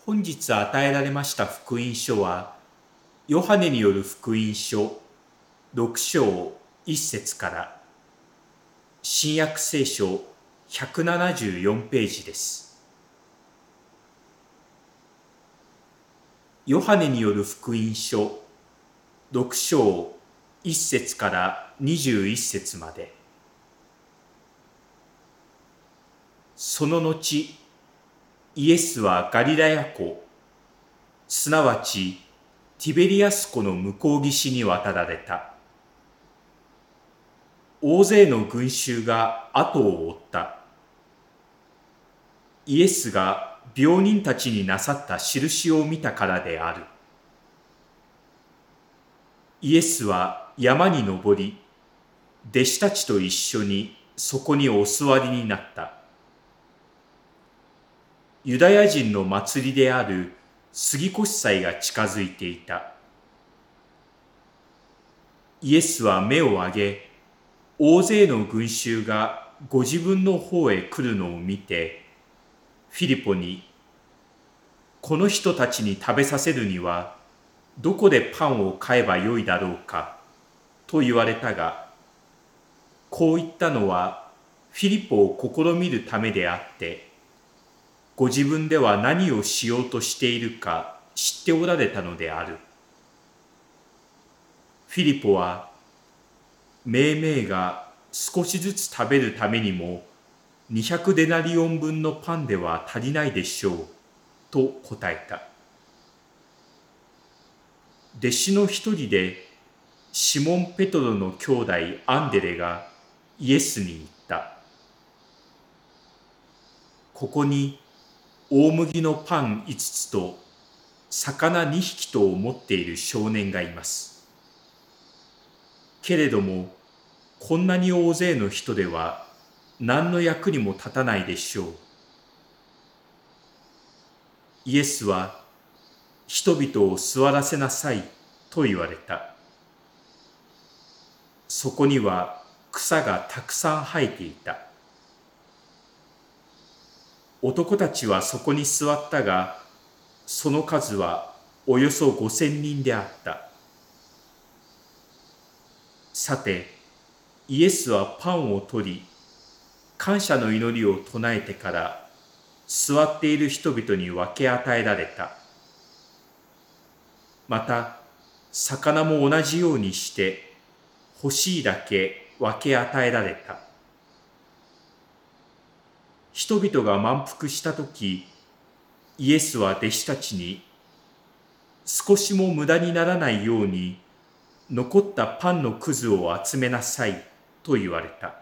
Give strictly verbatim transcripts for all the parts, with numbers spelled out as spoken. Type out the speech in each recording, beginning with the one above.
本日与えられました福音書は、ヨハネによる福音書ろく章いっ節から、新約聖書ひゃくななじゅうよんページです。ヨハネによる福音書ろく章いっ節からにじゅういっ節まで。その後、イエスはガリラヤ湖、すなわちティベリアス湖の向こう岸に渡られた。大勢の群衆が後を追った。イエスが病人たちになさった印を見たからである。イエスは山に登り、弟子たちと一緒にそこにお座りになった。ユダヤ人の祭りである杉越祭が近づいていた。イエスは目を上げ、大勢の群衆がご自分の方へ来るのを見て、フィリポに、この人たちに食べさせるには、どこでパンを買えばよいだろうか、と言われたが、こう言ったのは、フィリポを試みるためであって、ご自分では何をしようとしているか知っておられたのである。フィリポは、めいめいが少しずつ食べるためにも、にひゃくデナリオン分のパンでは足りないでしょう、と答えた。弟子の一人で、シモン・ペトロの兄弟アンデレがイエスに言った。ここに大麦のパン五つと魚二匹とを持っている少年がいます。けれども、こんなに大勢の人では何の役にも立たないでしょう。イエスは、人々を座らせなさいと言われた。そこには草がたくさん生えていた。男たちはそこに座ったが、その数はおよそ五千人であった。さて、イエスはパンを取り、感謝の祈りを唱えてから、座っている人々に分け与えられた。また、魚も同じようにして、欲しいだけ分け与えられた。人々が満腹したとき、イエスは弟子たちに、少しも無駄にならないように、残ったパンのくずを集めなさいと言われた。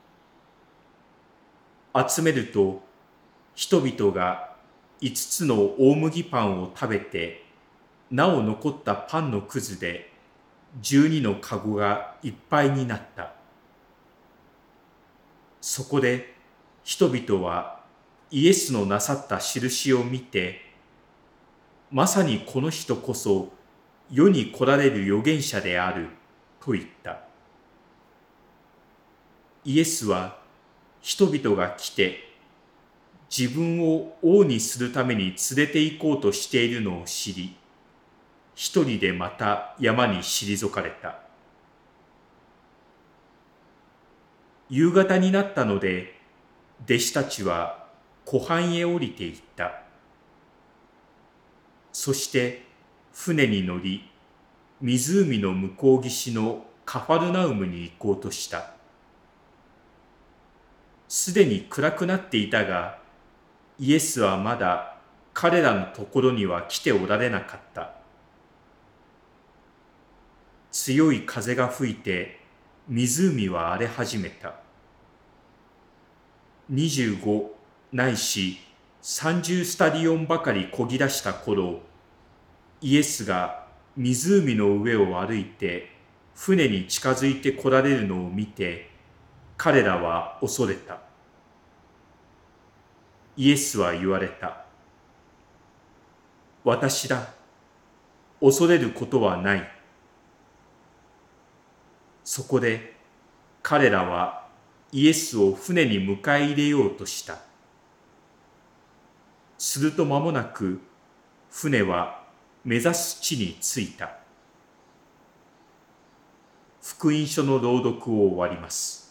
集めると、人々が五つの大麦パンを食べて、なお残ったパンのくずで十二のかごがいっぱいになった。そこで人々はイエスのなさった印を見て、まさにこの人こそ世に来られる預言者であると言った。イエスは人々が来て自分を王にするために連れて行こうとしているのを知り、一人でまた山に退かれた。夕方になったので、弟子たちは湖畔へ降りて行った。そして船に乗り、湖の向こう岸のカファルナウムに行こうとした。すでに暗くなっていたが、イエスはまだ彼らのところには来ておられなかった。強い風が吹いて湖は荒れ始めた。にじゅうごないしさんじゅうスタディオンばかり漕ぎ出した頃、イエスが湖の上を歩いて船に近づいて来られるのを見て、彼らは恐れた。イエスは言われた。私だ。恐れることはない。そこで彼らはイエスを船に迎え入れようとした。すると間もなく船は目指す地に着いた。福音書の朗読を終わります。